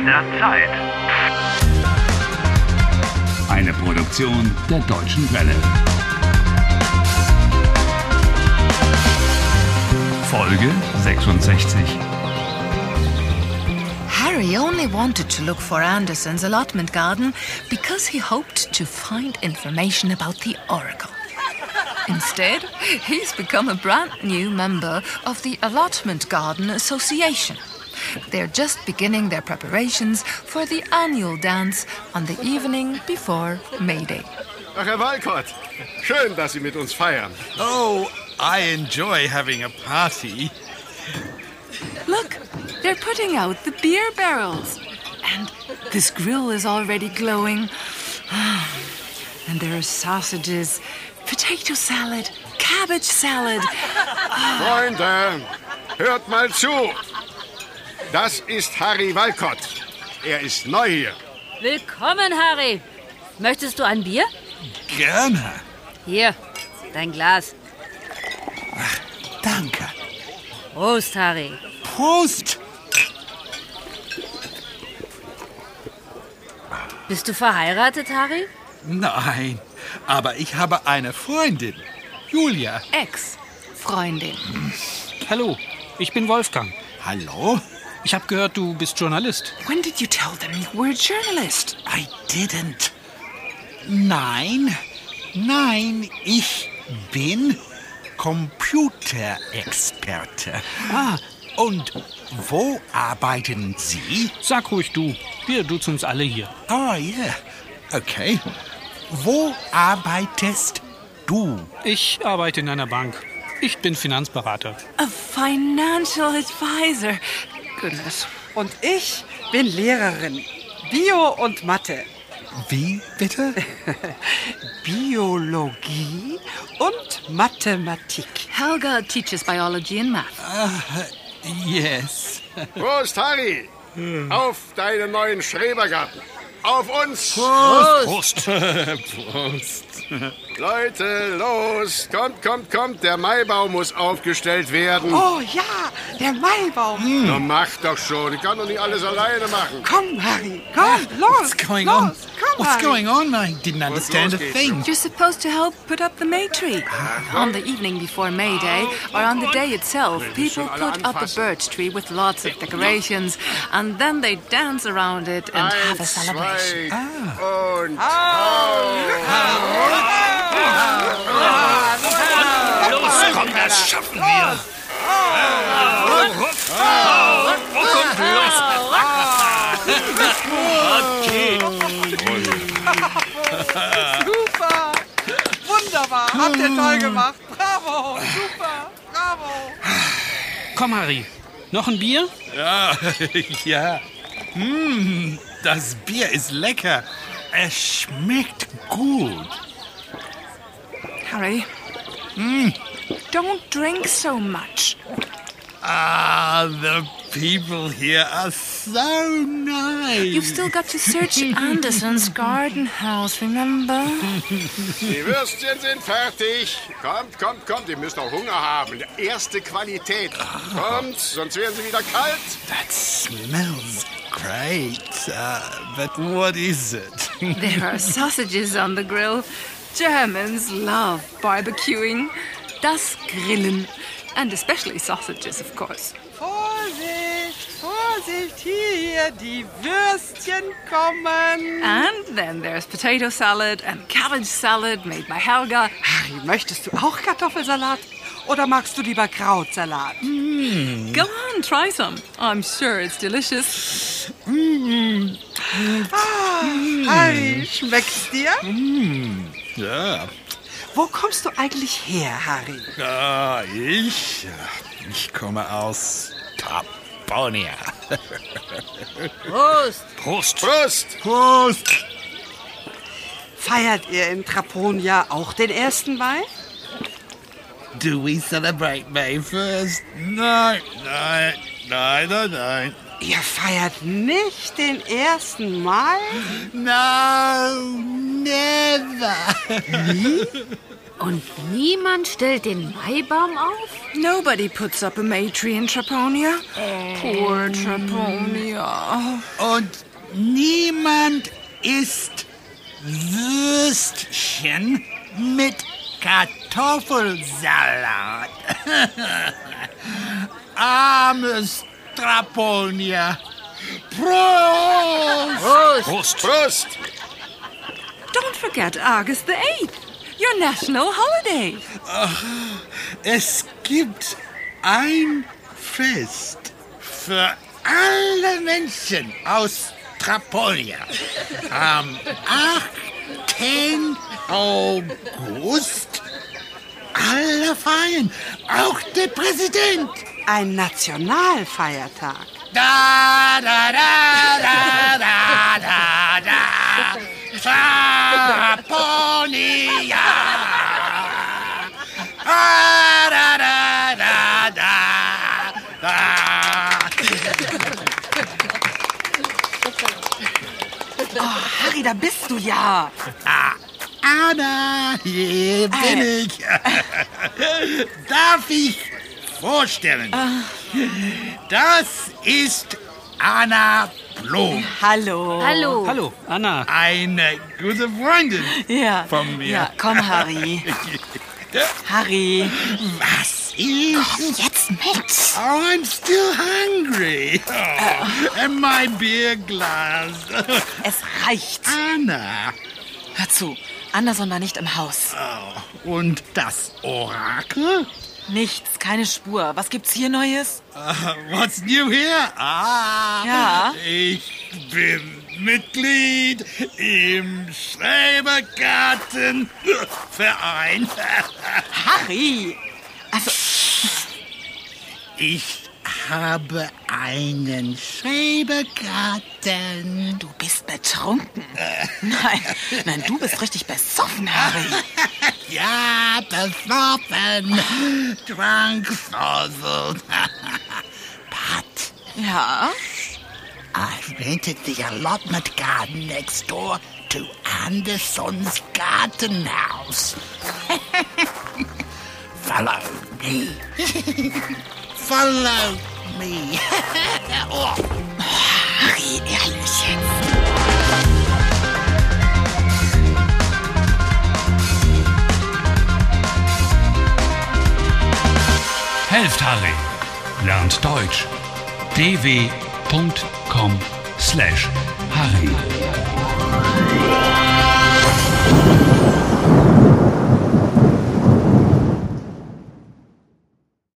der Zeit. Eine Produktion der Deutschen Welle. Folge 66. Harry only wanted to look for Anderson's allotment garden because he hoped to find information about the Oracle. Instead, he's become a brand new member of the Allotment Garden Association. They're just beginning their preparations for the annual dance on the evening before May Day. Ach, Herr Walcott, schön, dass Sie mit uns feiern. Oh, I enjoy having a party. Look, they're putting out the beer barrels. And this grill is already glowing. And there are sausages, potato salad, cabbage salad. Freunde, hört mal zu. Das ist Harry Walcott. Er ist neu hier. Willkommen, Harry. Möchtest du ein Bier? Gerne. Hier, dein Glas. Danke. Prost, Harry. Prost. Bist du verheiratet, Harry? Nein, aber ich habe eine Freundin. Julia. Ex-Freundin. Hallo, ich bin Wolfgang. Hallo? Ich habe gehört, du bist Journalist. When did you tell them you were a journalist? I didn't. Nein, ich bin Computerexperte. Und wo arbeiten Sie? Sag ruhig du. Wir duzen uns alle hier. Oh, yeah. Okay. Wo arbeitest du? Ich arbeite in einer Bank. Ich bin Finanzberater. A financial advisor. Goodness. Und ich bin Lehrerin. Bio und Mathe. Wie, bitte? Biologie und Mathematik. Helga teaches biology and math. Yes. Prost, Harry. Auf deinen neuen Schrebergarten. Auf uns. Prost. Prost. Leute, los. Kommt. Der Maibaum muss aufgestellt werden. Oh ja, der Maibaum. Na, mach doch schon. Ich kann doch nicht alles alleine machen. Komm, Harry, komm, los. What's going los. on? Komm, What's Harry. going on? I didn't understand a los geht's? thing. You're supposed to help put up the May tree. On the evening before May Day, or on the day itself, people put up a birch tree with lots of decorations, and then they dance around it and have a Eins, celebration. zwei und Los, komm, das schaffen wir. Super. Wunderbar. Habt ihr toll gemacht. Bravo. Super. Bravo. Komm, Harry. Noch ein Bier? Ja. Das Bier ist lecker. Es schmeckt gut. Harry, don't drink so much. The people here are so nice. You've still got to search Anderson's garden house, remember? die Würstchen sind fertig. Kommt. Ihr müsst auch Hunger haben. Erste Qualität. Kommt, sonst werden sie wieder kalt. That smells great. But what is it? There are sausages on the grill. Germans love barbecuing. Das Grillen. And especially sausages, of course. Vorsicht, hier, die Würstchen kommen. And then there's potato salad and cabbage salad made by Helga. Harry, möchtest du auch Kartoffelsalat? Oder magst du lieber Krautsalat? Go on, try some. I'm sure it's delicious. Harry, schmeckt's dir? Ja. Wo kommst du eigentlich her, Harry? Ich komme aus Traponia. Prost. Prost. Feiert ihr in Traponia auch den 1. Mai? Do we celebrate May 1st? Nein. Ihr feiert nicht den 1. Mai? No, never. Und niemand stellt den Maibaum auf? Nobody puts up a May tree in Traponia. Poor Traponia. Und niemand isst Würstchen mit Kartoffelsalat. Armes Traponia. Prost! Prost. Prost! Don't forget August the 8th, your national holiday. Es gibt ein Fest für alle Menschen aus Traponia. Am 8. August. Alle feiern, auch der Präsident. Ein Nationalfeiertag. Da, da, da, da, da, da, da. Traponia. Ah, da, da, da, da, da. Harry, da bist du ja. Anna, hier bin ich. Darf ich vorstellen? Das ist Anna Blum. Hallo. Hallo. Hallo, Anna. Eine gute Freundin Ja. von mir. Ja, komm, Harry. Harry. Was ist? Jetzt mit. Oh, I'm still hungry. Oh, and my beer glass. Es reicht. Anna. Hör zu, Anderson war nicht im Haus. Oh, und das Orakel? Nichts, keine Spur. Was gibt's hier Neues? What's new here? Ja. Ich bin Mitglied im Schrebergartenverein. Harry. Also, Ich habe einen Schrebergarten. du bist betrunken. Nein, du bist richtig besoffen, Harry. Ja, besoffen. Dranksoße. But Ja? I rented the allotment garden next door to Anderson's garden house. Follow me. Follow me. Oh. Harry, ehrlich jetzt. Helft Harry. Lernt Deutsch. dw.com/Harry.